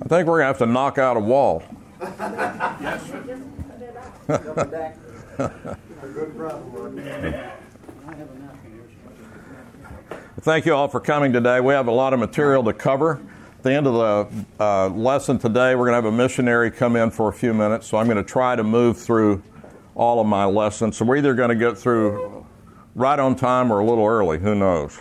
I think we're going to have to knock out a wall. Yes. Thank you all for coming today. We have a lot of material to cover. At the end of the lesson today, we're going to have a missionary come in for a few minutes, so I'm going to try to move through all of my lessons. So we're either going to get through right on time or a little early, who knows.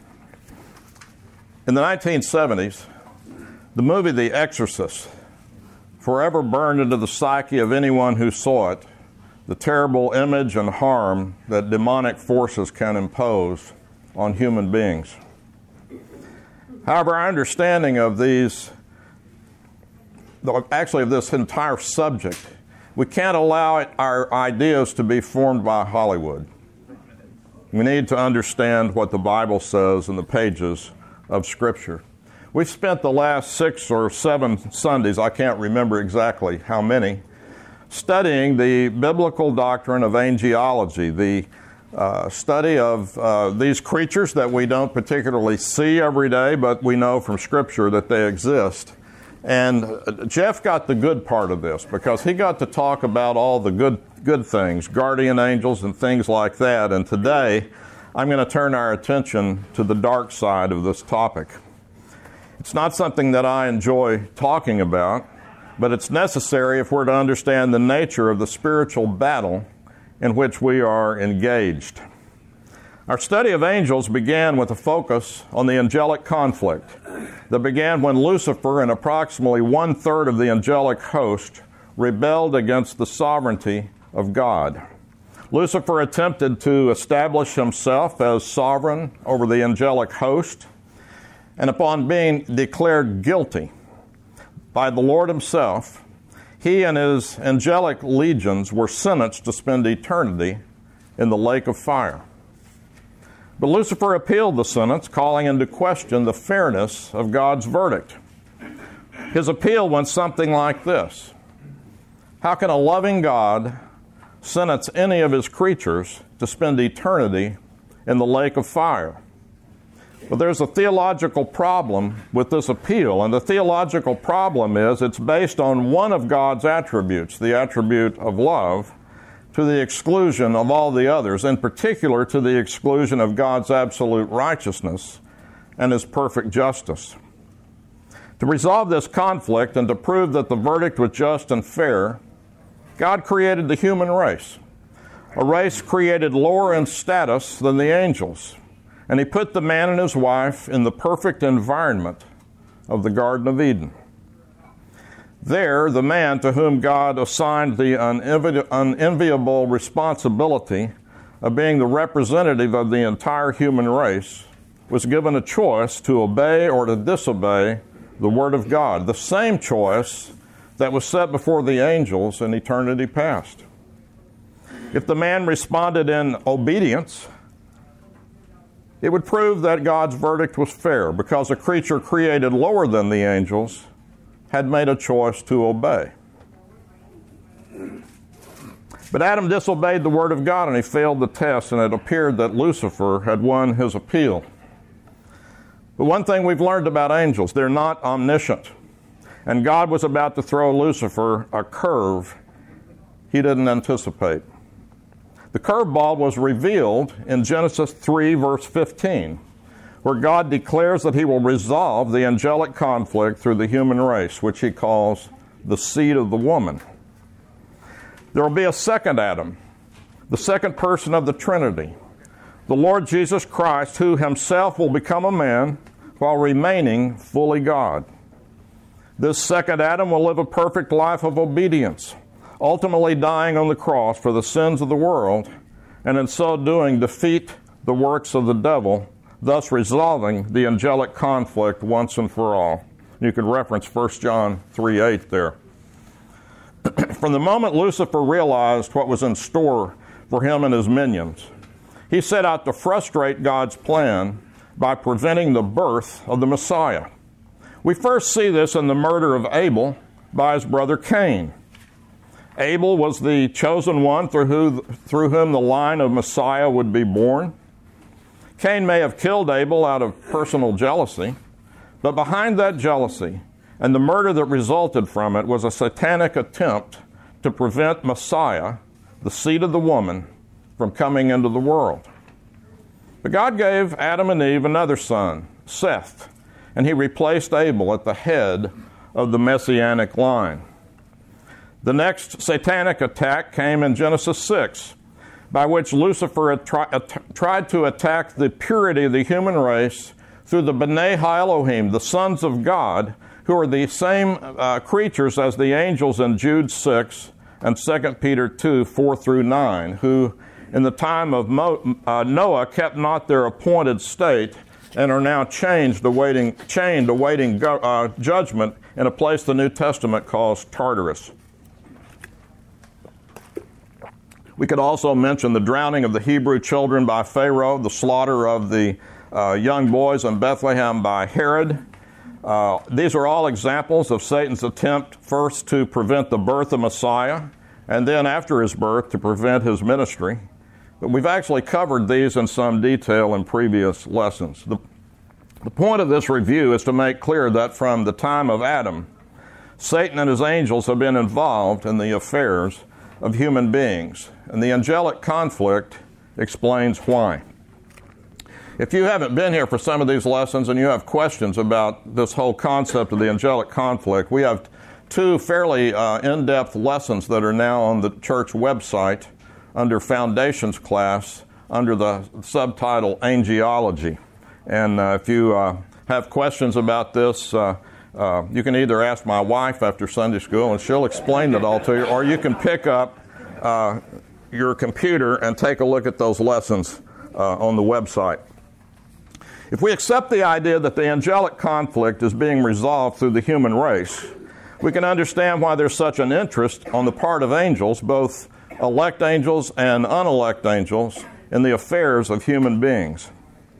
In the 1970s, the movie The Exorcist forever burned into the psyche of anyone who saw it the terrible image and harm that demonic forces can impose on human beings. However, our understanding of this entire subject, we can't allow our ideas to be formed by Hollywood. We need to understand what the Bible says in the pages of Scripture. We've spent the last 6 or 7 Sundays, I can't remember exactly how many, studying the biblical doctrine of angelology, the study of these creatures that we don't particularly see every day, but we know from Scripture that they exist. And Jeff got the good part of this because he got to talk about all the good things, guardian angels and things like that. And today, I'm going to turn our attention to the dark side of this topic. It's not something that I enjoy talking about, but it's necessary if we're to understand the nature of the spiritual battle in which we are engaged. Our study of angels began with a focus on the angelic conflict that began when Lucifer and approximately 1/3 of the angelic host rebelled against the sovereignty of God. Lucifer attempted to establish himself as sovereign over the angelic host, and upon being declared guilty by the Lord himself, he and his angelic legions were sentenced to spend eternity in the lake of fire. But Lucifer appealed the sentence, calling into question the fairness of God's verdict. His appeal went something like this: how can a loving God sentence any of his creatures to spend eternity in the lake of fire? Well, there's a theological problem with this appeal, and the theological problem is it's based on one of God's attributes, the attribute of love, to the exclusion of all the others, in particular to the exclusion of God's absolute righteousness and his perfect justice. To resolve this conflict and to prove that the verdict was just and fair, God created the human race, a race created lower in status than the angels. And he put the man and his wife in the perfect environment of the Garden of Eden. There, the man to whom God assigned the unenviable responsibility of being the representative of the entire human race was given a choice to obey or to disobey the Word of God, the same choice that was set before the angels in eternity past. If the man responded in obedience, it would prove that God's verdict was fair because a creature created lower than the angels had made a choice to obey. But Adam disobeyed the word of God and he failed the test, and it appeared that Lucifer had won his appeal. But one thing we've learned about angels, they're not omniscient. And God was about to throw Lucifer a curve he didn't anticipate. The curveball was revealed in Genesis 3, verse 15, where God declares that he will resolve the angelic conflict through the human race, which he calls the seed of the woman. There will be a second Adam, the second person of the Trinity, the Lord Jesus Christ, who himself will become a man while remaining fully God. This second Adam will live a perfect life of obedience, ultimately dying on the cross for the sins of the world, and in so doing defeat the works of the devil, thus resolving the angelic conflict once and for all. You can reference 1 John 3:8 there. From the moment Lucifer realized what was in store for him and his minions, he set out to frustrate God's plan by preventing the birth of the Messiah. We first see this in the murder of Abel by his brother Cain. Abel was the chosen one through whom the line of Messiah would be born. Cain may have killed Abel out of personal jealousy, but behind that jealousy And the murder that resulted from it was a satanic attempt to prevent Messiah, the seed of the woman, from coming into the world. But God gave Adam and Eve another son, Seth, and he replaced Abel at the head of the messianic line. The next satanic attack came in Genesis 6, by which Lucifer had tried to attack the purity of the human race through the B'nai HaElohim, the sons of God, who are the same creatures as the angels in Jude 6 and 2 Peter 2, 4 through 9, who in the time of Noah kept not their appointed state and are now chained awaiting judgment in a place the New Testament calls Tartarus. We could also mention the drowning of the Hebrew children by Pharaoh, the slaughter of the young boys in Bethlehem by Herod. These are all examples of Satan's attempt first to prevent the birth of Messiah, and then after his birth to prevent his ministry. But we've actually covered these in some detail in previous lessons. The point of this review is to make clear that from the time of Adam, Satan and his angels have been involved in the affairs of human beings, and the angelic conflict explains why. If you haven't been here for some of these lessons and you have questions about this whole concept of the angelic conflict, we have two fairly in-depth lessons that are now on the church website under Foundations class under the subtitle Angelology. And if you have questions about this, you can either ask my wife after Sunday school and she'll explain it all to you, or you can pick up your computer and take a look at those lessons on the website. If we accept the idea that the angelic conflict is being resolved through the human race, we can understand why there's such an interest on the part of angels, both elect angels and unelect angels, in the affairs of human beings.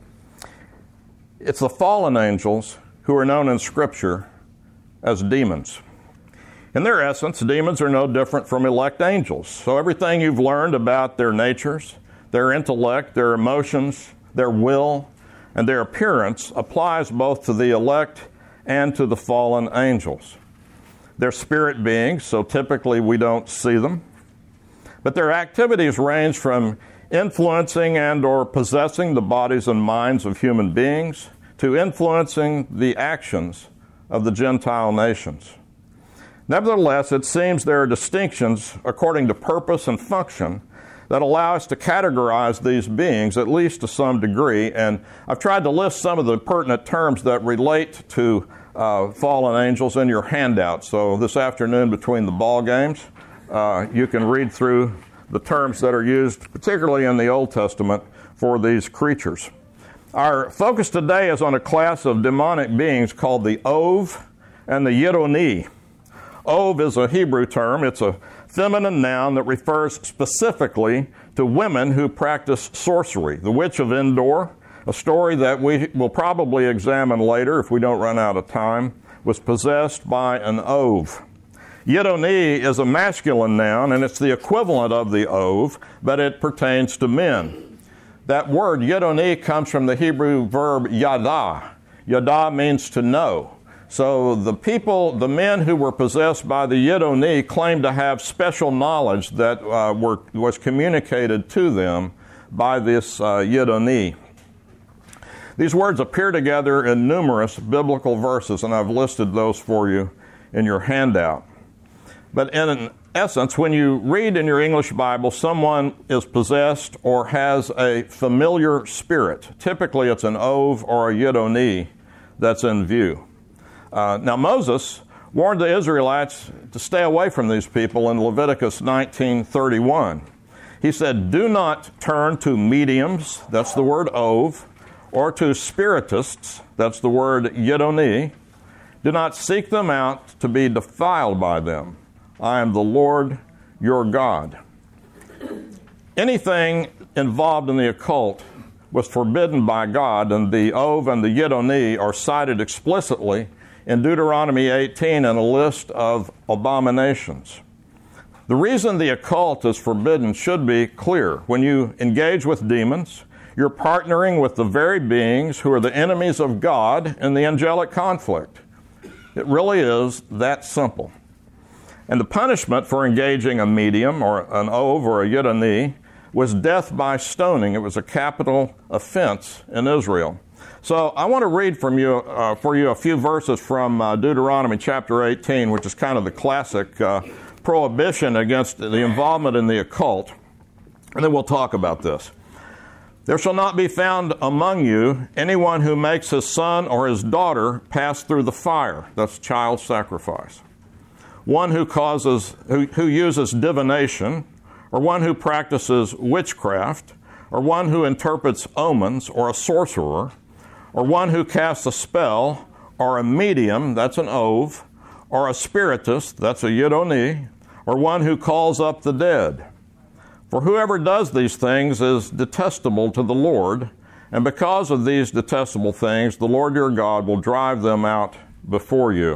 It's the fallen angels who are known in Scripture as demons. In their essence, demons are no different from elect angels. So everything you've learned about their natures, their intellect, their emotions, their will, and their appearance applies both to the elect and to the fallen angels. They're spirit beings, so typically we don't see them. But their activities range from influencing and or possessing the bodies and minds of human beings to influencing the actions of the Gentile nations. Nevertheless, it seems there are distinctions according to purpose and function that allow us to categorize these beings, at least to some degree. And I've tried to list some of the pertinent terms that relate to fallen angels in your handout. So this afternoon between the ball games, you can read through the terms that are used, particularly in the Old Testament, for these creatures. Our focus today is on a class of demonic beings called the Ov and the Yidoni. Ov is a Hebrew term. It's a feminine noun that refers specifically to women who practice sorcery. The Witch of Endor, a story that we will probably examine later if we don't run out of time, was possessed by an Ov. Yidoni is a masculine noun, and it's the equivalent of the Ov, but it pertains to men. That word, Yidoni, comes from the Hebrew verb yada. Yada means to know. So the men who were possessed by the Yidoni claimed to have special knowledge that was communicated to them by this Yidoni. These words appear together in numerous biblical verses, and I've listed those for you in your handout. But in essence, when you read in your English Bible, someone is possessed or has a familiar spirit. Typically, it's an Ov or a Yidoni that's in view. Now, Moses warned the Israelites to stay away from these people in Leviticus 19:31. He said, "Do not turn to mediums," that's the word Ov, or to spiritists, that's the word Yidoni. "Do not seek them out to be defiled by them. I am the Lord your God." Anything involved in the occult was forbidden by God, and the Ov and the Yidoni are cited explicitly in Deuteronomy 18 in a list of abominations. The reason the occult is forbidden should be clear. When you engage with demons, you're partnering with the very beings who are the enemies of God in the angelic conflict. It really is that simple. And the punishment for engaging a medium or an ov or a yidani was death by stoning. It was a capital offense in Israel. So I want to read for you a few verses from Deuteronomy chapter 18, which is kind of the classic prohibition against the involvement in the occult. And then we'll talk about this. There shall not be found among you anyone who makes his son or his daughter pass through the fire. That's child sacrifice. One who uses divination, or one who practices witchcraft, or one who interprets omens, or a sorcerer, or one who casts a spell, or a medium, that's an ov, or a spiritist, that's a yidoni, or one who calls up the dead. For whoever does these things is detestable to the Lord, and because of these detestable things, the Lord your God will drive them out before you.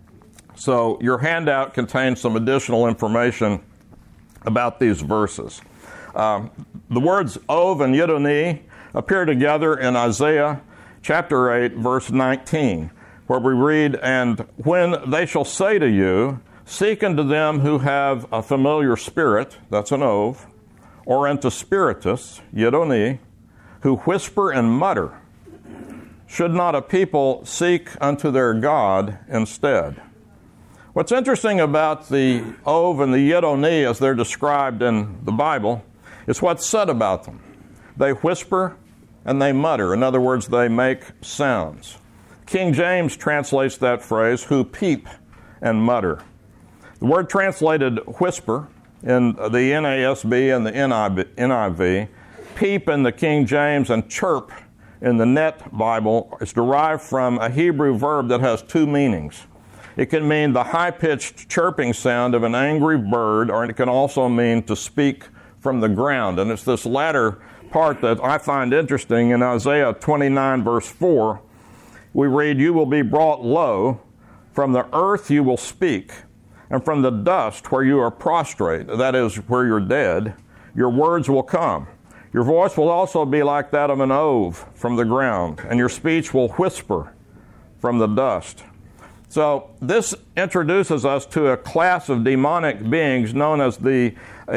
So your handout contains some additional information about these verses. The words ov and yidoni appear together in Isaiah chapter 8, verse 19, where we read, "And when they shall say to you, seek unto them who have a familiar spirit," that's an ov, "or unto spiritists," yidoni, "who whisper and mutter, should not a people seek unto their God instead?" What's interesting about the ov and the yidoni as they're described in the Bible is what's said about them. They whisper and they mutter. In other words, they make sounds. King James translates that phrase, "who peep and mutter." The word translated whisper in the NASB and the NIV, peep in the King James, and chirp in the Net Bible is derived from a Hebrew verb that has two meanings. It can mean the high-pitched chirping sound of an angry bird, or it can also mean to speak from the ground. And it's this latter part that I find interesting. In Isaiah 29, verse 4, we read, "You will be brought low, from the earth you will speak, and from the dust where you are prostrate," that is, where you're dead, "your words will come. Your voice will also be like that of an ov from the ground, and your speech will whisper from the dust." So this introduces us to a class of demonic beings known as the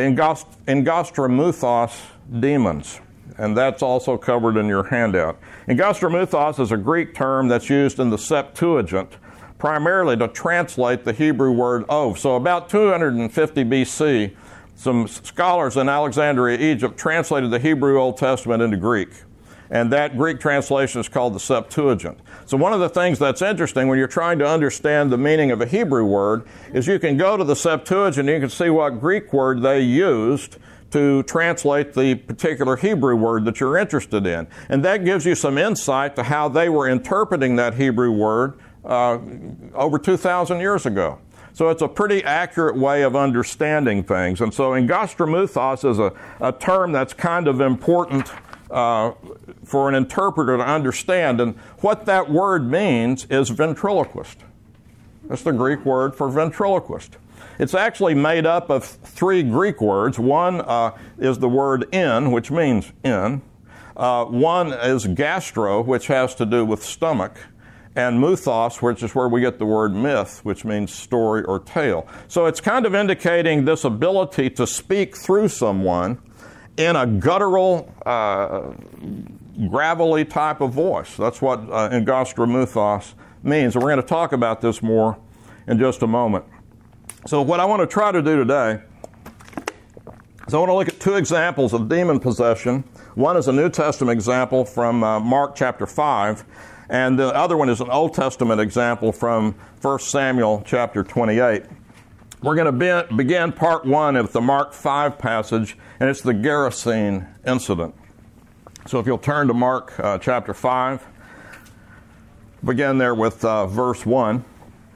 Engastramuthos demons, and that's also covered in your handout. Engastramuthos is a Greek term that's used in the Septuagint primarily to translate the Hebrew word ov. So about 250 BC, some scholars in Alexandria, Egypt, translated the Hebrew Old Testament into Greek. And that Greek translation is called the Septuagint. So one of the things that's interesting when you're trying to understand the meaning of a Hebrew word is you can go to the Septuagint and you can see what Greek word they used to translate the particular Hebrew word that you're interested in. And that gives you some insight to how they were interpreting that Hebrew word over 2,000 years ago. So it's a pretty accurate way of understanding things. And so Engastramuthos is a term that's kind of important for an interpreter to understand. And what that word means is ventriloquist. That's the Greek word for ventriloquist. It's actually made up of three Greek words. One is the word in, which means in. One is gastro, which has to do with stomach. And muthos, which is where we get the word myth, which means story or tale. So it's kind of indicating this ability to speak through someone in a guttural, gravelly type of voice. That's what Engastramuthos means. And we're going to talk about this more in just a moment. So what I want to try to do today is I want to look at two examples of demon possession. One is a New Testament example from Mark chapter 5, and the other one is an Old Testament example from 1 Samuel chapter 28. We're going to begin part one of the Mark 5 passage, and it's the Gerasene incident. So if you'll turn to Mark chapter 5, begin there with verse 1.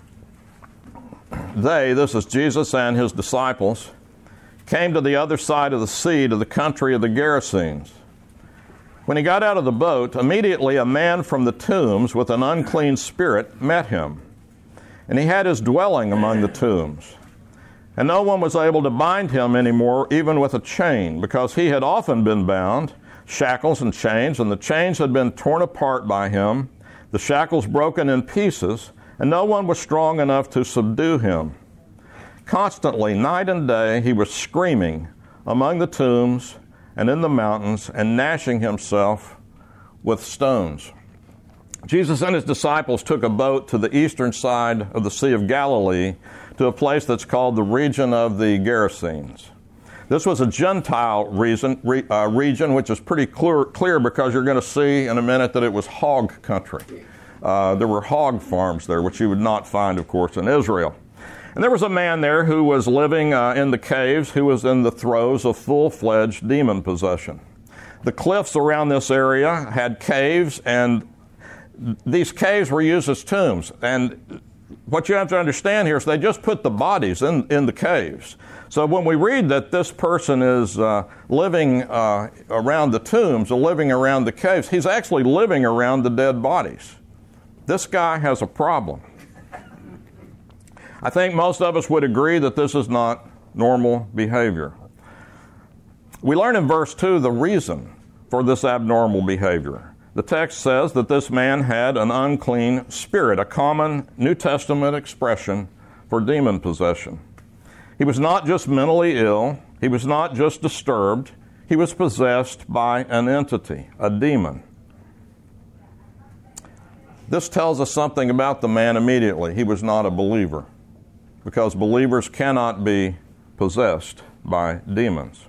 They, this is Jesus and his disciples, came to the other side of the sea to the country of the Gerasenes. When he got out of the boat, immediately a man from the tombs with an unclean spirit met him. And he had his dwelling among the tombs. And no one was able to bind him anymore, even with a chain, because he had often been bound, shackles and chains, and the chains had been torn apart by him, the shackles broken in pieces, and no one was strong enough to subdue him. Constantly, night and day, he was screaming among the tombs and in the mountains and gnashing himself with stones. Jesus and his disciples took a boat to the eastern side of the Sea of Galilee to a place that's called the region of the Gerasenes. This was a Gentile region, which is pretty clear because you're going to see in a minute that it was hog country. There were hog farms there, which you would not find, of course, in Israel. And there was a man there who was living in the caves, who was in the throes of full-fledged demon possession. The cliffs around this area had caves, and these caves were used as tombs. And what you have to understand here is they just put the bodies in the caves. So when we read that this person is living around the tombs or living around the caves, he's actually living around the dead bodies. This guy has a problem. I think most of us would agree that this is not normal behavior. We learn in verse 2 the reason for this abnormal behavior. The text says that this man had an unclean spirit, a common New Testament expression for demon possession. He was not just mentally ill, he was not just disturbed, he was possessed by an entity, a demon. This tells us something about the man immediately. He was not a believer, because believers cannot be possessed by demons.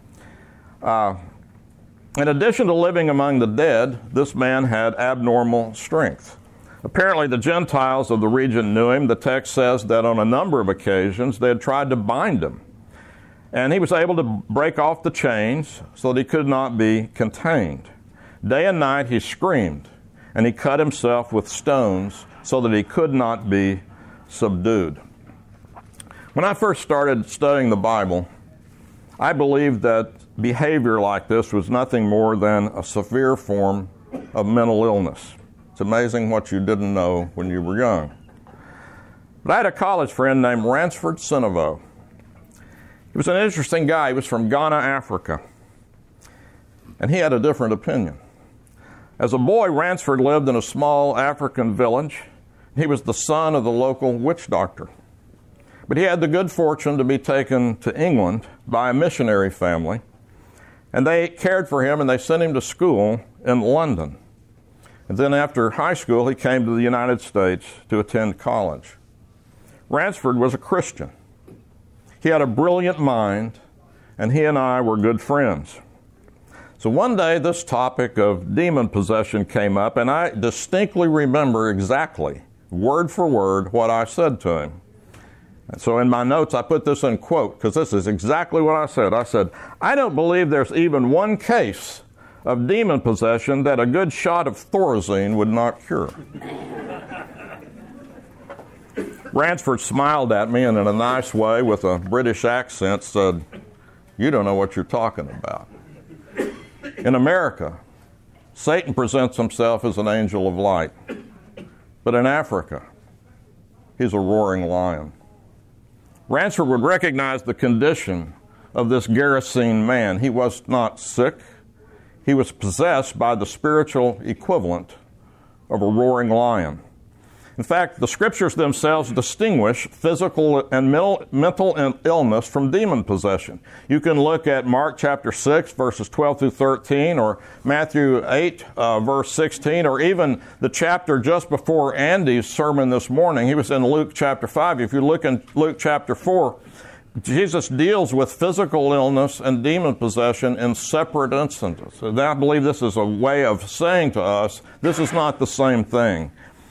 In addition to living among the dead, this man had abnormal strength. Apparently, the Gentiles of the region knew him. The text says that on a number of occasions they had tried to bind him. And he was able to break off the chains so that he could not be contained. Day and night he screamed, and he cut himself with stones so that he could not be subdued. When I first started studying the Bible, I believed that behavior like this was nothing more than a severe form of mental illness. It's amazing what you didn't know when you were young. But I had a college friend named Ransford Sinevo. He was an interesting guy. He was from Ghana, Africa. And he had a different opinion. As a boy, Ransford lived in a small African village. He was the son of the local witch doctor. But he had the good fortune to be taken to England by a missionary family. And they cared for him and they sent him to school in London. And then after high school, he came to the United States to attend college. Ransford was a Christian. He had a brilliant mind, and he and I were good friends. So one day, this topic of demon possession came up, and I distinctly remember exactly, word for word, what I said to him. And so in my notes, I put this in quote, because this is exactly what I said. I said, "I don't believe there's even one case of demon possession that a good shot of Thorazine would not cure." Ransford smiled at me and in a nice way with a British accent said, "You don't know what you're talking about. In America, Satan presents himself as an angel of light. But in Africa, he's a roaring lion." Ransford would recognize the condition of this Gerasene man. He was not sick. He was possessed by the spiritual equivalent of a roaring lion. In fact, the scriptures themselves distinguish physical and mental illness from demon possession. You can look at Mark chapter 6, verses 12 through 13, or Matthew 8, verse 16, or even the chapter just before Andy's sermon this morning. He was in Luke chapter 5. If you look in Luke chapter 4, Jesus deals with physical illness and demon possession in separate instances. And I believe this is a way of saying to us, this is not the same thing.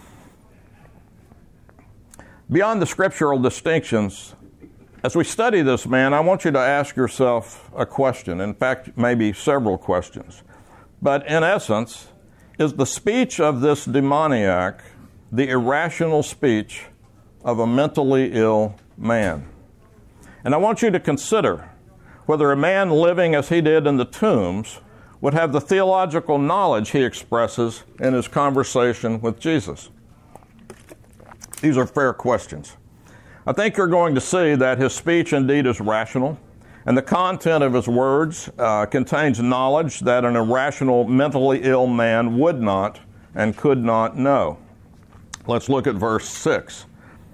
Beyond the scriptural distinctions, as we study this man, I want you to ask yourself a question. In fact, maybe several questions. But in essence, is the speech of this demoniac the irrational speech of a mentally ill man? And I want you to consider whether a man living as he did in the tombs would have the theological knowledge he expresses in his conversation with Jesus. These are fair questions. I think you're going to see that his speech indeed is rational, and the content of his words contains knowledge that an irrational, mentally ill man would not and could not know. Let's look at verse 6.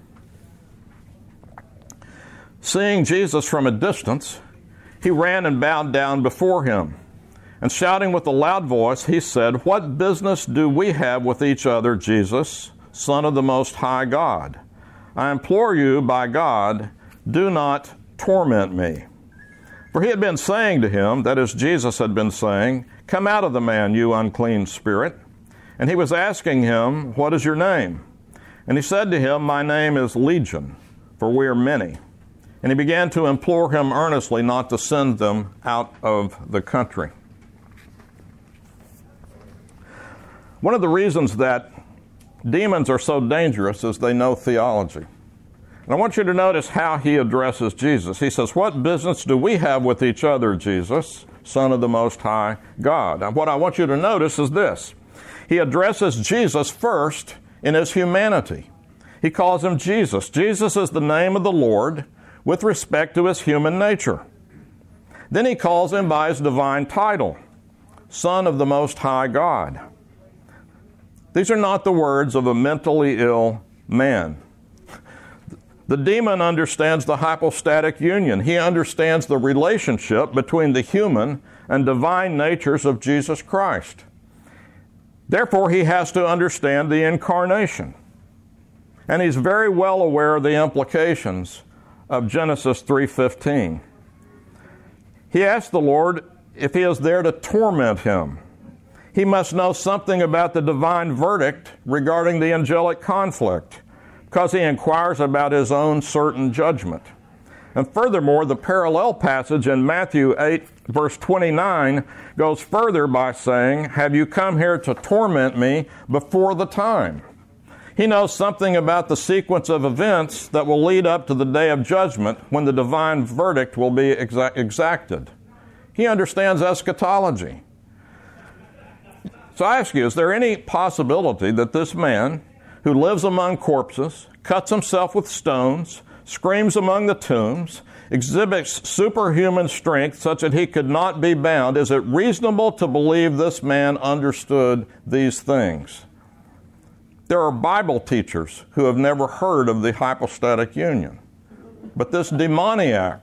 Seeing Jesus from a distance, he ran and bowed down before him. And shouting with a loud voice, he said, "What business do we have with each other, Jesus, Son of the Most High God? I implore you, by God, do not torment me." For he had been saying to him, that is, Jesus had been saying, "Come out of the man, you unclean spirit." And he was asking him, "What is your name?" And he said to him, "My name is Legion, for we are many." And he began to implore him earnestly not to send them out of the country. One of the reasons that demons are so dangerous is they know theology. And I want you to notice how he addresses Jesus. He says, "What business do we have with each other, Jesus, Son of the Most High God?" Now, what I want you to notice is this. He addresses Jesus first in his humanity. He calls him Jesus. Jesus is the name of the Lord with respect to his human nature. Then he calls him by his divine title, Son of the Most High God. These are not the words of a mentally ill man. The demon understands the hypostatic union. He understands the relationship between the human and divine natures of Jesus Christ. Therefore, he has to understand the incarnation. And he's very well aware of the implications of Genesis 3:15. He asked the Lord if he is there to torment him. He must know something about the divine verdict regarding the angelic conflict, because he inquires about his own certain judgment. And furthermore, the parallel passage in Matthew 8, verse 29, goes further by saying, "Have you come here to torment me before the time?" He knows something about the sequence of events that will lead up to the day of judgment when the divine verdict will be exacted. He understands eschatology. So I ask you, is there any possibility that this man who lives among corpses, cuts himself with stones, screams among the tombs, exhibits superhuman strength such that he could not be bound, is it reasonable to believe this man understood these things? There are Bible teachers who have never heard of the hypostatic union. But this demoniac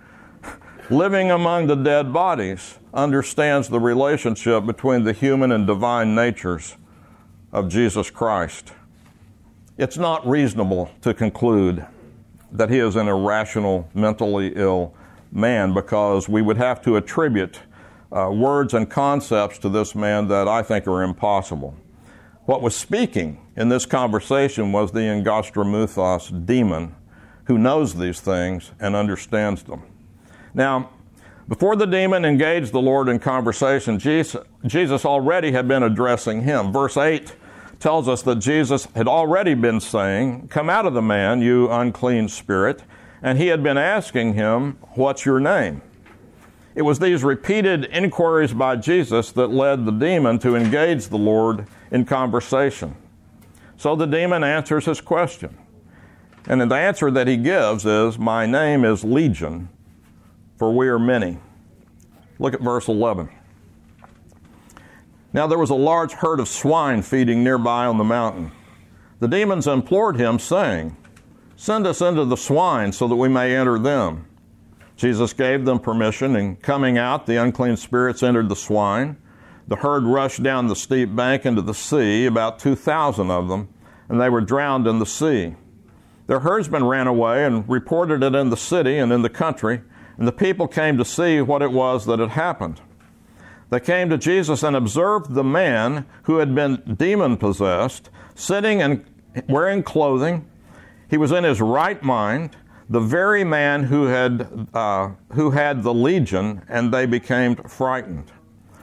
living among the dead bodies understands the relationship between the human and divine natures of Jesus Christ. It's not reasonable to conclude that he is an irrational, mentally ill man, because we would have to attribute words and concepts to this man that I think are impossible. What was speaking in this conversation was the Engastramuthos demon, who knows these things and understands them. Now, before the demon engaged the Lord in conversation, Jesus already had been addressing him. Verse 8 tells us that Jesus had already been saying, "Come out of the man, you unclean spirit," and he had been asking him, "What's your name?" It was these repeated inquiries by Jesus that led the demon to engage the Lord in conversation. So the demon answers his question. And the answer that he gives is, "My name is Legion, for we are many." Look at verse 11. Now there was a large herd of swine feeding nearby on the mountain. The demons implored him, saying, "Send us into the swine so that we may enter them." Jesus gave them permission, and coming out, the unclean spirits entered the swine. The herd rushed down the steep bank into the sea, about 2,000 of them, and they were drowned in the sea. Their herdsmen ran away and reported it in the city and in the country, and the people came to see what it was that had happened. They came to Jesus and observed the man who had been demon-possessed, sitting and wearing clothing. He was in his right mind, the very man who had the legion, and they became frightened.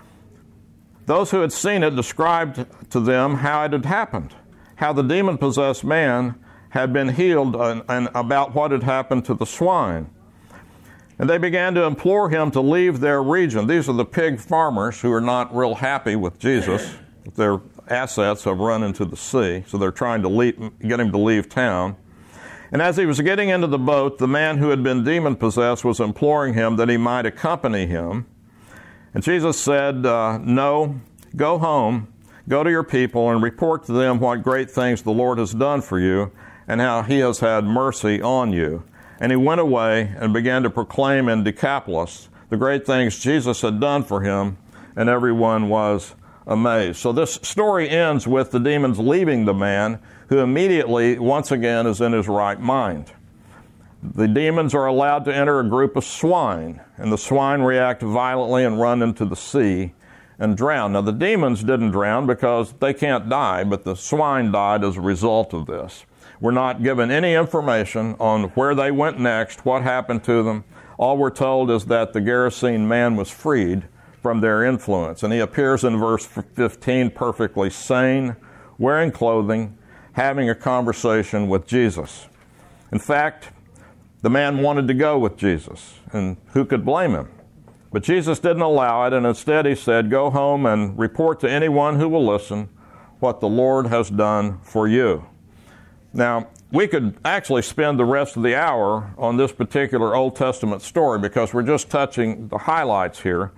Those who had seen it described to them how it had happened, how the demon-possessed man had been healed, and about what had happened to the swine. And they began to implore him to leave their region. These are the pig farmers who are not real happy with Jesus. Their assets have run into the sea, so they're trying to get him to leave town. And as he was getting into the boat, the man who had been demon-possessed was imploring him that he might accompany him. And Jesus said, "No, go home, Go to your people and report to them what great things the Lord has done for you and how he has had mercy on you. And he went away and began to proclaim in Decapolis the great things Jesus had done for him, and everyone was amazed. So this story ends with the demons leaving the man, who immediately, once again, is in his right mind. The demons are allowed to enter a group of swine, and the swine react violently and run into the sea and drown. Now, the demons didn't drown because they can't die, but the swine died as a result of this. We're not given any information on where they went next, what happened to them. All we're told is that the Gerasene man was freed from their influence, and he appears in verse 15 perfectly sane, wearing clothing, having a conversation with Jesus. In fact, the man wanted to go with Jesus, and who could blame him? But Jesus didn't allow it, and instead he said, go home and report to anyone who will listen what the Lord has done for you. Now, we could actually spend the rest of the hour on this particular Old Testament story because we're just touching the highlights here.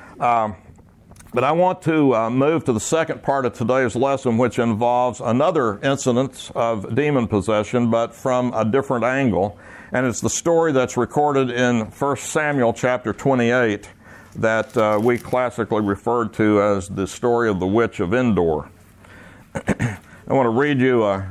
But I want to move to the second part of today's lesson, which involves another incident of demon possession, but from a different angle. And it's the story that's recorded in 1 Samuel chapter 28 that we classically referred to as the story of the witch of Endor. I want to read you a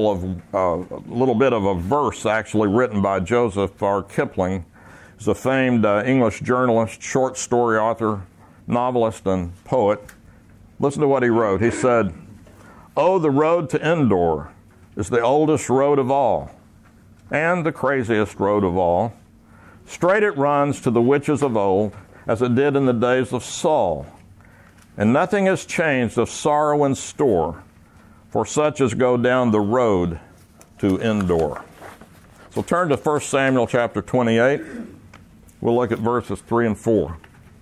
little bit of a verse actually written by Joseph R. Kipling. He's a famed English journalist, short story author, novelist, and poet. Listen to what he wrote. He said, "Oh, the road to Endor is the oldest road of all, and the craziest road of all. Straight it runs to the witches of old, as it did in the days of Saul. And nothing has changed of sorrow in store, for such as go down the road to Endor." So turn to 1 Samuel chapter 28. We'll look at verses 3 and 4.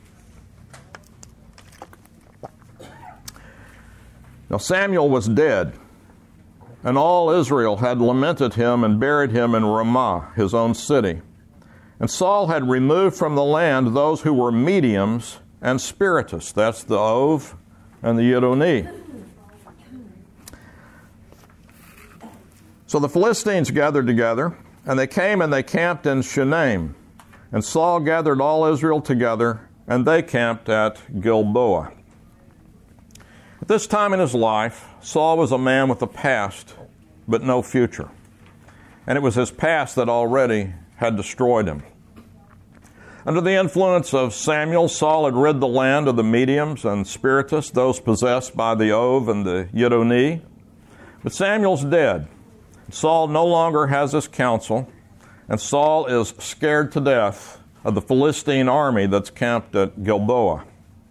Now Samuel was dead, and all Israel had lamented him and buried him in Ramah, his own city. And Saul had removed from the land those who were mediums and spiritists. That's the Ov and the Yidoni. So the Philistines gathered together, and they came and they camped in Shunem. And Saul gathered all Israel together, and they camped at Gilboa. At this time in his life, Saul was a man with a past, but no future. And it was his past that already had destroyed him. Under the influence of Samuel, Saul had rid the land of the mediums and spiritists, those possessed by the Ov and the Yidoni. But Samuel's dead. Saul no longer has his counsel, and Saul is scared to death of the Philistine army that's camped at Gilboa.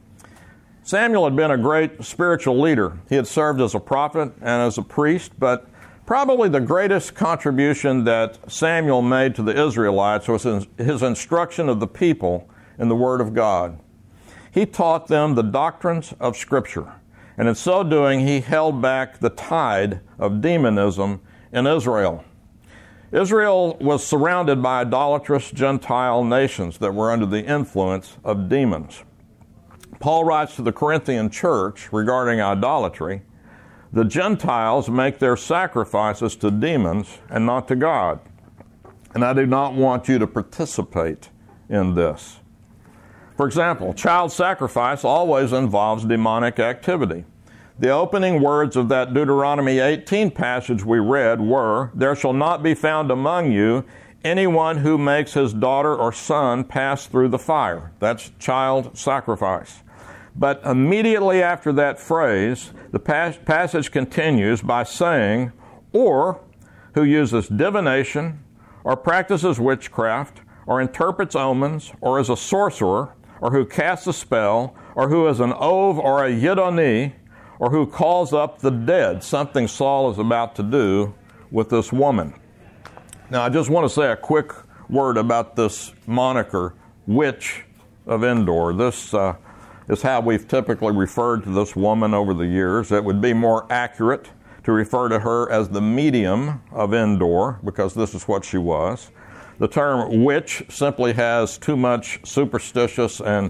Samuel had been a great spiritual leader. He had served as a prophet and as a priest, but probably the greatest contribution that Samuel made to the Israelites was his instruction of the people in the Word of God. He taught them the doctrines of Scripture, and in so doing, he held back the tide of demonism in Israel. Israel was surrounded by idolatrous Gentile nations that were under the influence of demons. Paul writes to the Corinthian church regarding idolatry, "The Gentiles make their sacrifices to demons and not to God, and I do not want you to participate in this." For example, child sacrifice always involves demonic activity. The opening words of that Deuteronomy 18 passage we read were, "There shall not be found among you anyone who makes his daughter or son pass through the fire." That's child sacrifice. But immediately after that phrase, the passage continues by saying, "or who uses divination, or practices witchcraft, or interprets omens, or is a sorcerer, or who casts a spell, or who is an Ov or a Yidoni, or who calls up the dead," something Saul is about to do with this woman. Now, I just want to say a quick word about this moniker, Witch of Endor. This is how we've typically referred to this woman over the years. It would be more accurate to refer to her as the medium of Endor, because this is what she was. The term witch simply has too much superstitious and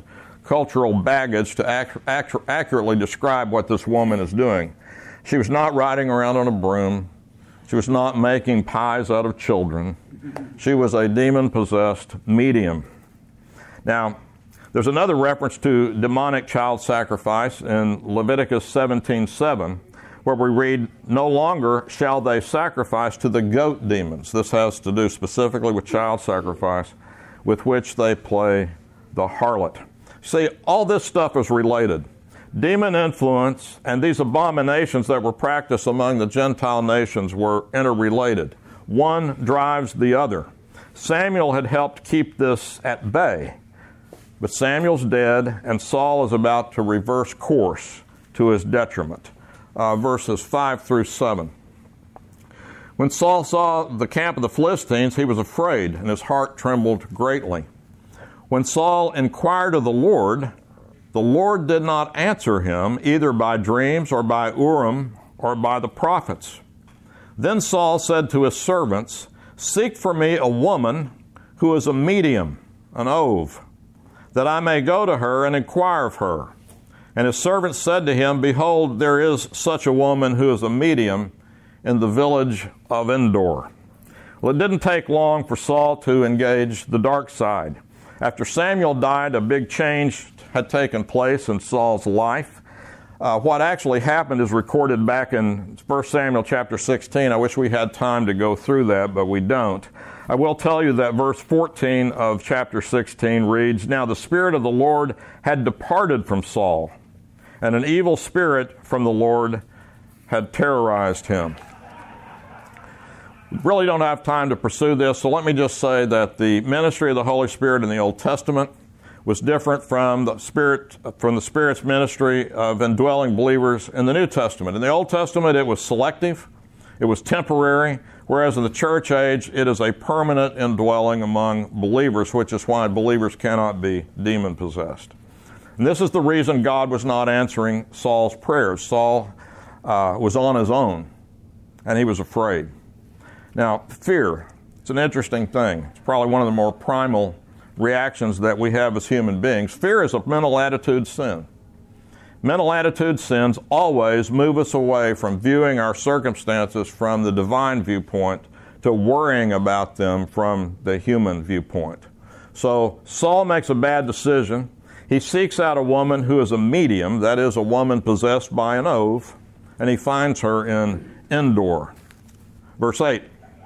cultural baggage to accurately describe what this woman is doing. She was not riding around on a broom. She was not making pies out of children. She was a demon-possessed medium. Now, there's another reference to demonic child sacrifice in Leviticus 17:7, where we read, "No longer shall they sacrifice to the goat demons." This has to do specifically with child sacrifice, with which they play the harlot. See, all this stuff is related. Demon influence and these abominations that were practiced among the Gentile nations were interrelated. One drives the other. Samuel had helped keep this at bay, but Samuel's dead, and Saul is about to reverse course to his detriment. Verses 5 through 7. When Saul saw the camp of the Philistines, he was afraid, and his heart trembled greatly. When Saul inquired of the Lord did not answer him, either by dreams or by Urim or by the prophets. Then Saul said to his servants, "Seek for me a woman who is a medium, an Ov, that I may go to her and inquire of her." And his servants said to him, "Behold, there is such a woman who is a medium in the village of Endor." Well, it didn't take long for Saul to engage the dark side. After Samuel died, a big change had taken place in Saul's life. What actually happened is recorded back in 1 Samuel chapter 16. I wish we had time to go through that, but we don't. I will tell you that verse 14 of chapter 16 reads, "Now the Spirit of the Lord had departed from Saul, and an evil spirit from the Lord had terrorized him." We really don't have time to pursue this, so let me just say that the ministry of the Holy Spirit in the Old Testament was different from the Spirit's ministry of indwelling believers in the New Testament. In the Old Testament, it was selective, it was temporary, whereas in the church age, it is a permanent indwelling among believers, which is why believers cannot be demon-possessed. And this is the reason God was not answering Saul's prayers. Saul was on his own, and he was afraid. Now, fear, it's an interesting thing. It's probably one of the more primal reactions that we have as human beings. Fear is a mental attitude sin. Mental attitude sins always move us away from viewing our circumstances from the divine viewpoint to worrying about them from the human viewpoint. So Saul makes a bad decision. He seeks out a woman who is a medium, that is, a woman possessed by an Ov, and he finds her in Endor. Verse 8.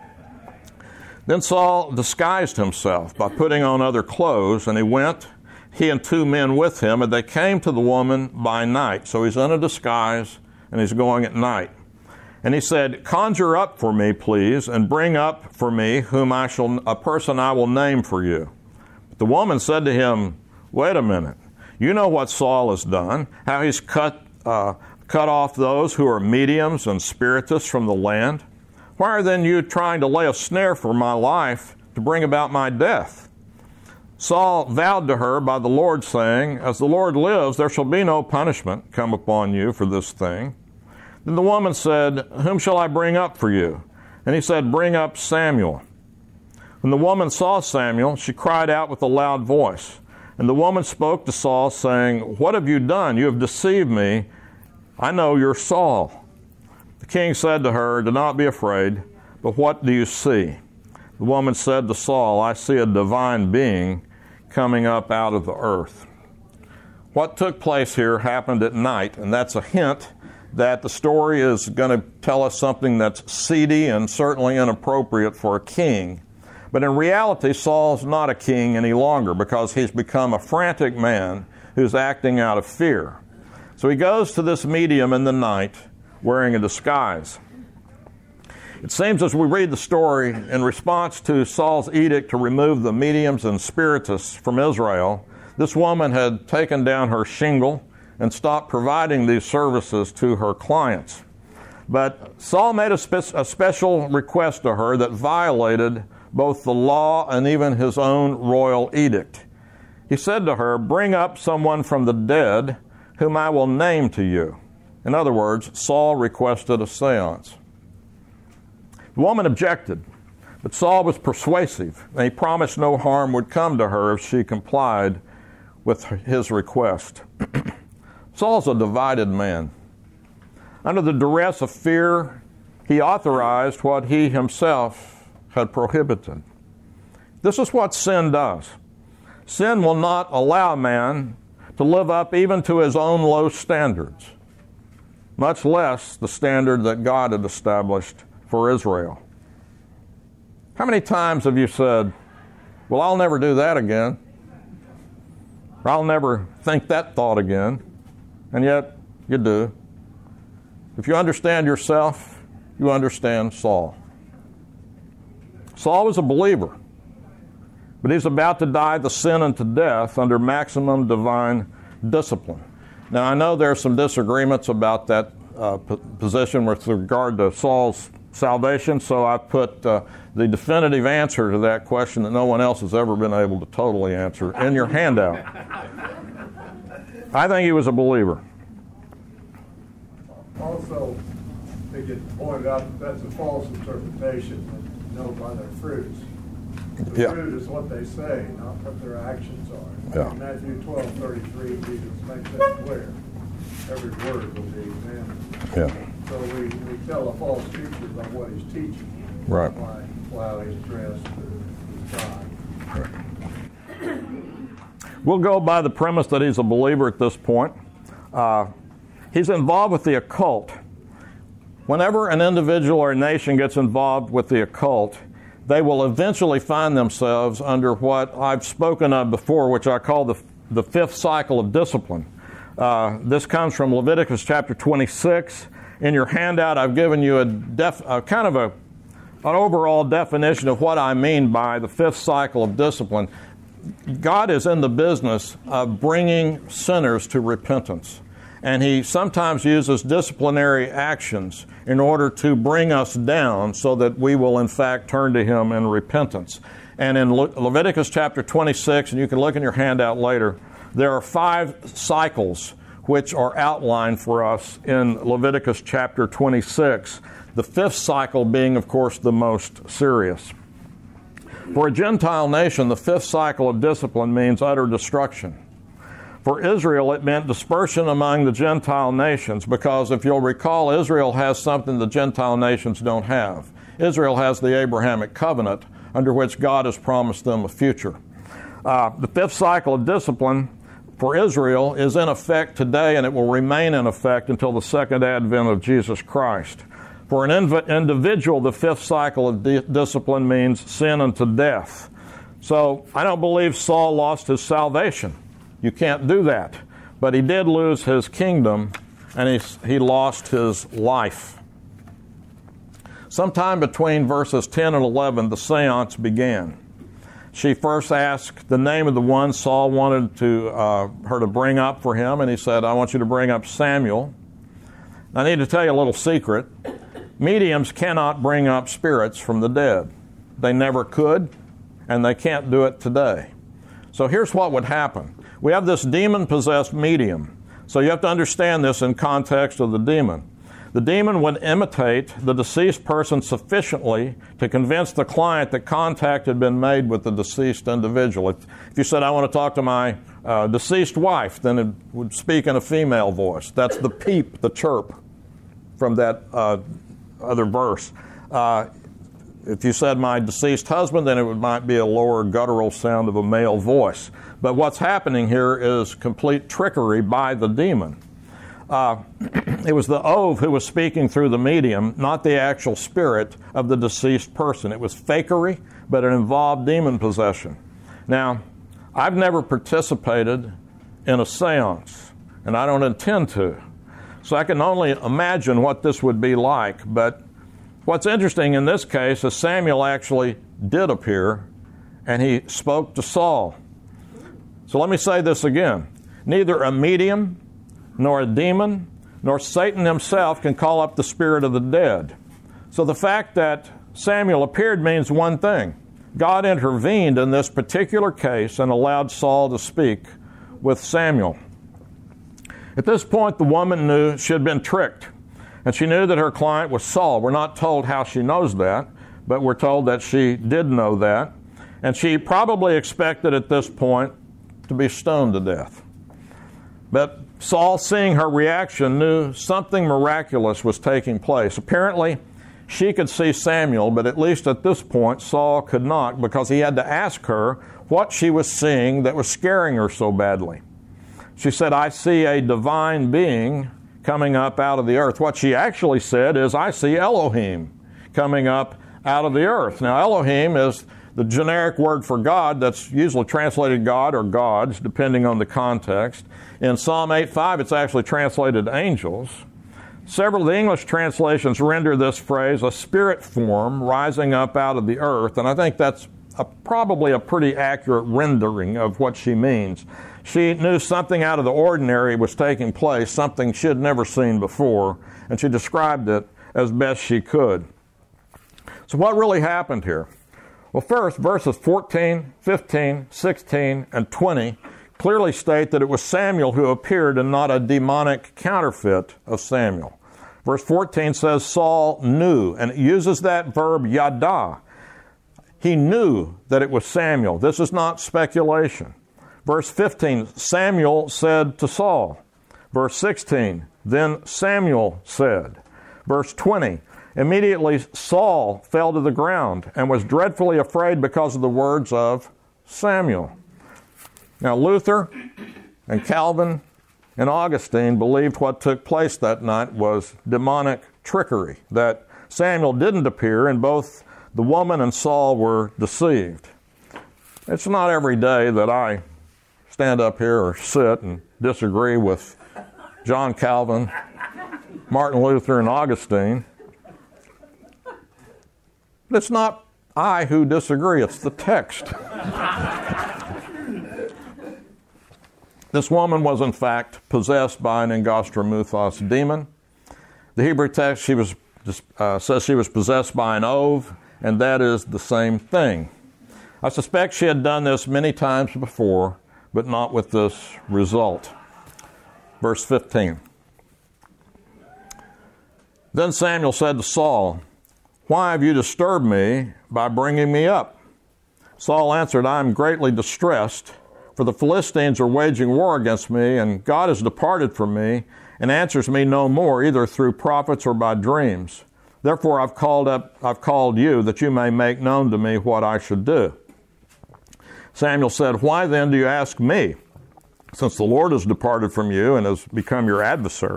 Then Saul disguised himself by putting on other clothes, and he went, he and 2 men with him, and they came to the woman by night. So he's in a disguise, and he's going at night. And he said, "Conjure up for me, please, and bring up for me a person I will name for you." But the woman said to him, "Wait a minute. You know what Saul has done, how he's cut off those who are mediums and spiritists from the land. Why are then you trying to lay a snare for my life to bring about my death?" Saul vowed to her by the Lord, saying, "As the Lord lives, there shall be no punishment come upon you for this thing." Then the woman said, "Whom shall I bring up for you?" And he said, "Bring up Samuel." When the woman saw Samuel, she cried out with a loud voice. And the woman spoke to Saul, saying, "What have you done? You have deceived me. I know you're Saul." The king said to her, "Do not be afraid, but what do you see?" The woman said to Saul, "I see a divine being coming up out of the earth." What took place here happened at night, and that's a hint that the story is going to tell us something that's seedy and certainly inappropriate for a king. But in reality, Saul's not a king any longer because he's become a frantic man who's acting out of fear. So he goes to this medium in the night wearing a disguise. It seems as we read the story, in response to Saul's edict to remove the mediums and spiritists from Israel, this woman had taken down her shingle and stopped providing these services to her clients. But Saul made a special request to her that violated both the law and even his own royal edict. He said to her, "Bring up someone from the dead whom I will name to you." In other words, Saul requested a seance. The woman objected, but Saul was persuasive, and he promised no harm would come to her if she complied with his request. Saul's a divided man. Under the duress of fear, he authorized what he himself had prohibited. This is what sin does. Sin will not allow man to live up even to his own low standards, much less the standard that God had established for Israel. How many times have you said, well, I'll never do that again, or I'll never think that thought again, and yet you do. If you understand yourself, you understand Saul. Saul was a believer, but he's about to die to sin and to death under maximum divine discipline. Now, I know there are some disagreements about that position with regard to Saul's salvation, so I put the definitive answer to that question that no one else has ever been able to totally answer in your handout. I think he was a believer. Also, they get pointed out that that's a false interpretation, that know by their fruits. The fruit is what they say, not what their actions are. Yeah. In Matthew 12:33, Jesus makes that clear. Every word will be examined. Yeah. So we tell a false teacher about what he's teaching. Right. While he's dressed as God. Right. We'll go by the premise that he's a believer at this point. He's involved with the occult. Whenever an individual or a nation gets involved with the occult, they will eventually find themselves under what I've spoken of before, which I call the fifth cycle of discipline. This comes from Leviticus chapter 26. In your handout, I've given you a kind of an overall definition of what I mean by the fifth cycle of discipline. God is in the business of bringing sinners to repentance. And he sometimes uses disciplinary actions in order to bring us down so that we will in fact turn to him in repentance. And in Leviticus chapter 26, and you can look in your handout later, there are 5 cycles which are outlined for us in Leviticus chapter 26, the 5th cycle being, of course, the most serious. For a Gentile nation, the 5th cycle of discipline means utter destruction. For Israel, it meant dispersion among the Gentile nations, because if you'll recall, Israel has something the Gentile nations don't have. Israel has the Abrahamic covenant, under which God has promised them a future. The 5th cycle of discipline for Israel is in effect today, and it will remain in effect until the second advent of Jesus Christ. For an individual, the 5th cycle of discipline means sin unto death. So I don't believe Saul lost his salvation. You can't do that. But he did lose his kingdom, and he lost his life. Sometime between verses 10 and 11, the seance began. She first asked the name of the one Saul wanted her to bring up for him, and he said, I want you to bring up Samuel. I need to tell you a little secret. Mediums cannot bring up spirits from the dead. They never could, and they can't do it today. So here's what would happen. We have this demon-possessed medium. So you have to understand this in context of the demon. The demon would imitate the deceased person sufficiently to convince the client that contact had been made with the deceased individual. If you said, I want to talk to my deceased wife, then it would speak in a female voice. That's the peep, the chirp from that other verse. If you said my deceased husband, then it might be a lower guttural sound of a male voice. But what's happening here is complete trickery by the demon. It was the Ov who was speaking through the medium, not the actual spirit of the deceased person. It was fakery, but it involved demon possession. Now, I've never participated in a seance, and I don't intend to. So I can only imagine what this would be like. But what's interesting in this case is Samuel actually did appear, and he spoke to Saul. So let me say this again. Neither a medium, nor a demon, nor Satan himself can call up the spirit of the dead. So the fact that Samuel appeared means one thing. God intervened in this particular case and allowed Saul to speak with Samuel. At this point, the woman knew she had been tricked, and she knew that her client was Saul. We're not told how she knows that, but we're told that she did know that. And she probably expected at this point to be stoned to death. But Saul, seeing her reaction, knew something miraculous was taking place. Apparently, she could see Samuel, but at least at this point, Saul could not, because he had to ask her what she was seeing that was scaring her so badly. She said, "I see a divine being coming up out of the earth." What she actually said is, "I see Elohim coming up out of the earth." Now, Elohim is the generic word for God that's usually translated God or gods, depending on the context. In Psalm 8:5, it's actually translated angels. Several of the English translations render this phrase a spirit form rising up out of the earth, and I think that's probably a pretty accurate rendering of what she means. She knew something out of the ordinary was taking place, something she had never seen before, and she described it as best she could. So what really happened here? Well, first, verses 14, 15, 16, and 20 clearly state that it was Samuel who appeared and not a demonic counterfeit of Samuel. Verse 14 says Saul knew, and it uses that verb yada. He knew that it was Samuel. This is not speculation. Verse 15, Samuel said to Saul. Verse 16, then Samuel said. Verse 20, immediately Saul fell to the ground and was dreadfully afraid because of the words of Samuel. Now, Luther and Calvin and Augustine believed what took place that night was demonic trickery, that Samuel didn't appear and both the woman and Saul were deceived. It's not every day that I stand up here or sit and disagree with John Calvin, Martin Luther, and Augustine. But it's not I who disagree, it's the text. This woman was in fact possessed by an Angostramuthos demon. The Hebrew text says she was possessed by an ov, and that is the same thing. I suspect she had done this many times before, but not with this result. Verse 15. Then Samuel said to Saul, "Why have you disturbed me by bringing me up?" Saul answered, "I am greatly distressed, for the Philistines are waging war against me, and God has departed from me and answers me no more, either through prophets or by dreams. Therefore I've called you that you may make known to me what I should do." Samuel said, "Why then do you ask me, since the Lord has departed from you and has become your adversary?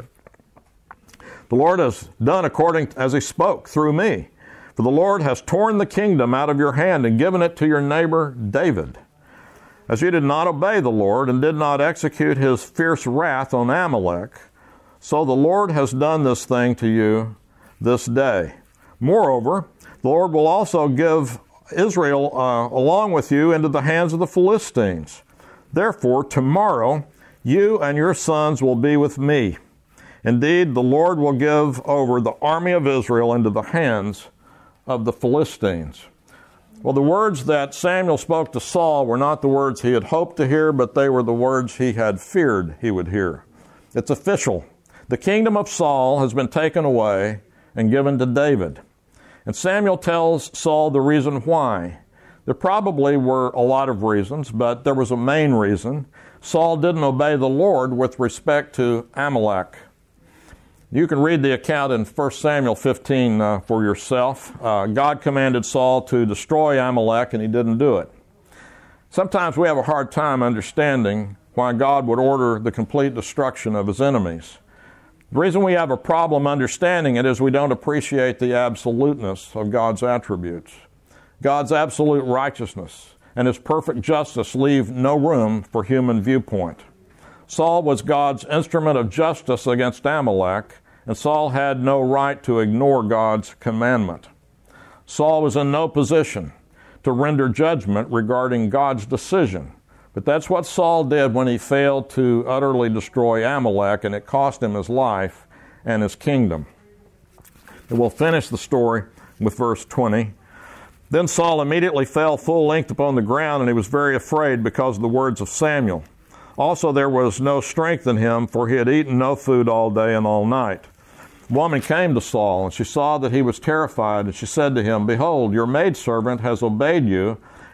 The Lord has done according as he spoke through me. For the Lord has torn the kingdom out of your hand and given it to your neighbor David. As you did not obey the Lord and did not execute his fierce wrath on Amalek, so the Lord has done this thing to you this day. Moreover, the Lord will also give Israel along with you into the hands of the Philistines. Therefore, tomorrow you and your sons will be with me. Indeed, the Lord will give over the army of Israel into the hands of the Philistines." Well, the words that Samuel spoke to Saul were not the words he had hoped to hear, but they were the words he had feared he would hear. It's official. The kingdom of Saul has been taken away and given to David. And Samuel tells Saul the reason why. There probably were a lot of reasons, but there was a main reason. Saul didn't obey the Lord with respect to Amalek. You can read the account in 1 Samuel 15 for yourself. God commanded Saul to destroy Amalek, and he didn't do it. Sometimes we have a hard time understanding why God would order the complete destruction of his enemies. The reason we have a problem understanding it is we don't appreciate the absoluteness of God's attributes. God's absolute righteousness and his perfect justice leave no room for human viewpoint. Saul was God's instrument of justice against Amalek, and Saul had no right to ignore God's commandment. Saul was in no position to render judgment regarding God's decision. But that's what Saul did when he failed to utterly destroy Amalek, and it cost him his life and his kingdom. And we'll finish the story with verse 20. Then Saul immediately fell full length upon the ground, and he was very afraid because of the words of Samuel. Also there was no strength in him, for he had eaten no food all day and all night. A woman came to Saul, and she saw that he was terrified, and she said to him, "Behold, your maidservant has obeyed you,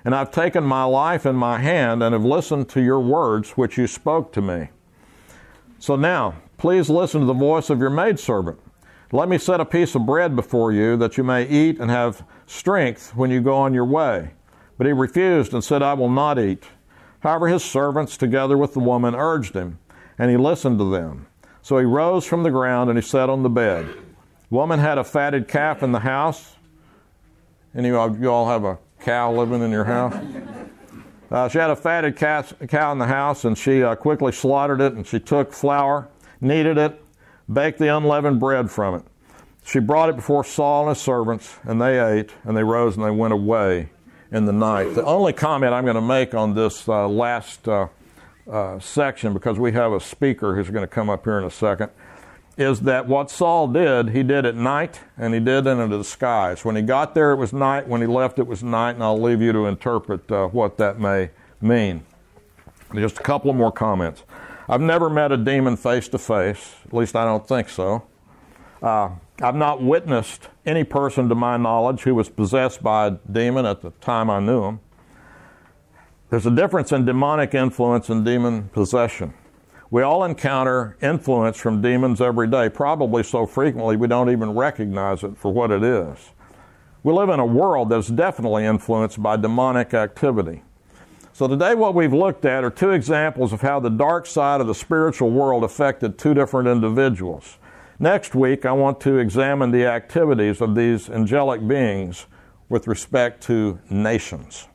and I've taken my life in my hand and have listened to your words which you spoke to me. So now, please listen to the voice of your maidservant. Let me set a piece of bread before you, that you may eat and have strength when you go on your way. But he refused and said, I will not eat. However, his servants, together with the woman, urged him, and he listened to them. So he rose from the ground and he sat on the bed. The woman had a fatted calf in the house. Any of you all have a cow living in your house? She had a fatted cow in the house, and she quickly slaughtered it, and she took flour, kneaded it, baked the unleavened bread from it. She brought it before Saul and his servants, and they ate, and they rose and they went away in the night. The only comment I'm going to make on this last section, because we have a speaker who's going to come up here in a second, is that what Saul did, he did at night, and he did in a disguise. When he got there, it was night. When he left, it was night, and I'll leave you to interpret what that may mean. Just a couple of more comments. I've never met a demon face to face. At least I don't think so. I've not witnessed any person, to my knowledge, who was possessed by a demon at the time I knew him. There's a difference in demonic influence and demon possession. We all encounter influence from demons every day, probably so frequently we don't even recognize it for what it is. We live in a world that's definitely influenced by demonic activity. So today what we've looked at are two examples of how the dark side of the spiritual world affected two different individuals. Next week, I want to examine the activities of these angelic beings with respect to nations.